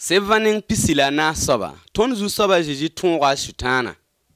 Sevaning pisila na soba. Ton zu soba jiji tonga sutana.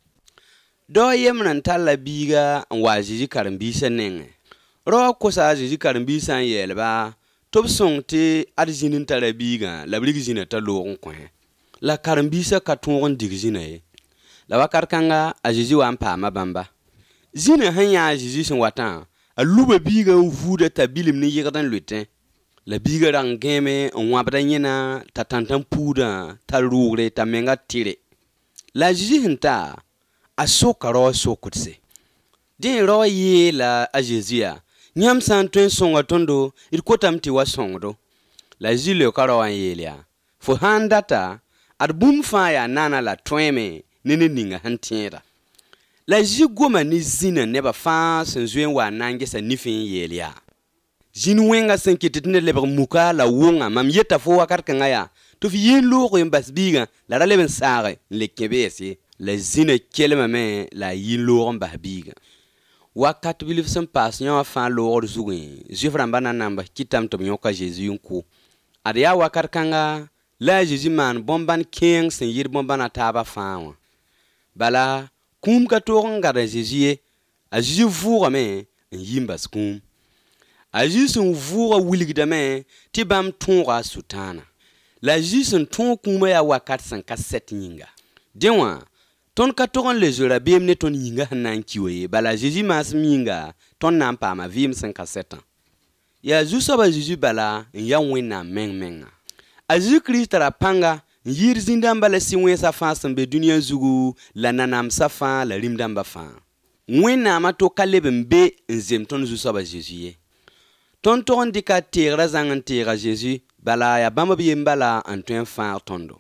Do yemnan talla biga wa jiji karambisa nenge. Ro kosa jiji karambisa yelba. Top song te adjinin tala biga la brigzina ta logon kwen. La karambisa ka tongon digzina ye. La wakarkanga a jiji wa mpa bamba. Zina hanya jiji sin watan. A luba biga vuda tabilim ni yigdan lutin. La biga rang game on wabda nyina ta tantan puda ta rugre ta menga tire. La jiji hinta a soka ro sokutse. Din ro ye la a jizia. Nyam san tuen songa tondo il kotam ti wa songdo. La jile karo an yelia. Fo handata ad bum faya nana la tweme nini ninga hantiera. La jiji goma ni zina neba fa sen wa nange sa nifin yelia. Jin wenga sen kititne leber muka la wonga mam yeta fo wakar kangaya to fi yin logo yin basbiga la raleben sare le kebesi la zina kelma me la yin logo bahbiga wakat bilif sen pas nyawa fa logo zugun jifran bana namba kitam to nyoka Jesus yunku adiya wakar kanga la Jesus man bomban king sen yir bomban ataba fa bala kum ka to ngara Jesus a Jesus vuga me yimbas kum a jisun vura wiligdame ti bam tonga sutana. La jisun ton kuma ya wakat san kaset nyinga. Denwa, ton katoran le jura biem ne ton yinga hanan kiwe, bala jiji mas minga, ton nampa ma vim san kasetan. Ya jusa ba jiji bala, ya wena menga. A jiji krista la panga, yir zindamba la siwen sa fan sambe dunia zugu, la nanam sa fan, la rimdamba fan. Wena mato kalebe mbe nzem ton jusa ba jiji. Ton dika tira zangan tira Jesus, bala ya bamba bala antuen fa tondo.